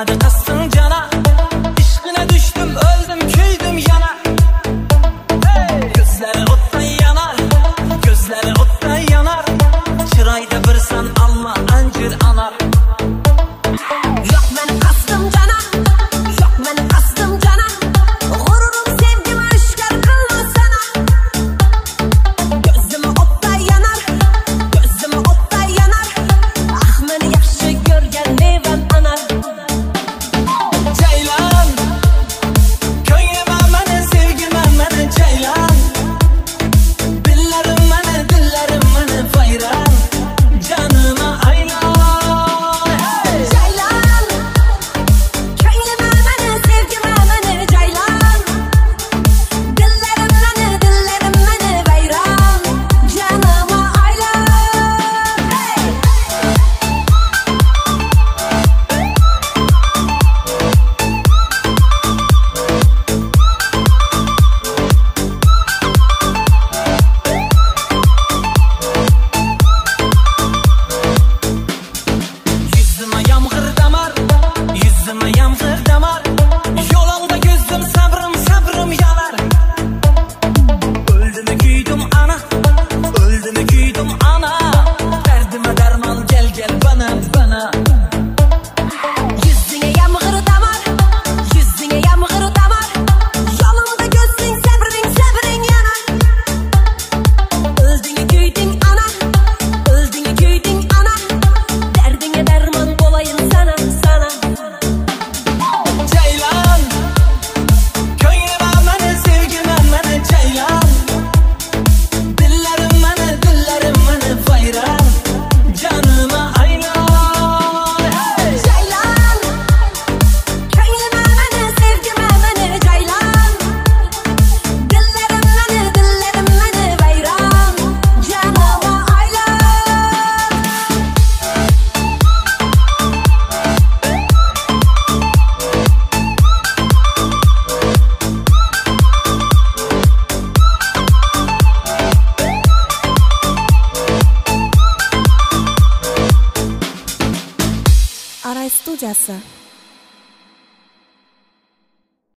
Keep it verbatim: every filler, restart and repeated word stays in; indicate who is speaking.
Speaker 1: Olmadı kastın cana, işkine düştüm, öldüm, küldüm yana. Hey! Gözleri ottan yanar, gözleri ottan yanar. Çırayda bir san Allah ancır anar.
Speaker 2: Yok benim kastım cana, yok benim kastım cana. Gururum sevgim aşkar kılma sana. Gözüme ottan yanar, gözüme ottan yanar. Ah beni yaxşı görgen meyvem anar.
Speaker 1: Ceylan, köyüme mene, sevgime mene ceylan. Dillerim mene, dillerim mene bayram. Canıma aylan. Hey!
Speaker 2: Ceylan, köylüme mene, sevgime mene ceylan. Dillerim mene, dillerim mene bayram. Canıma aylan. Hey!
Speaker 1: Yüzüme yağmur damar, yüzüme yağmur damar. Yolunda gözüm sabrım, sabrım yanar. Öldüm küydüm ana, öldüm küydüm ana. Derdime derman gel gel bana bana.
Speaker 2: Yüzüne yağmur damar, yüzüne yağmur damar. Yolumda gözün sabrin sabrin yanar. Öldün küydün ana, öldün küydün ana. Derdine derman olayım sana sana.
Speaker 1: Ceylan, köyüme mene, sevgime mene ceylan. Dillerim mene, dillerim mene bayram. Canıma aylan. Hey!
Speaker 2: Ceylan, köylüme mene, sevgime mene ceylan. Dillerim mene, dillerim mene bayram. Canıma aylan. Aray studiyasi.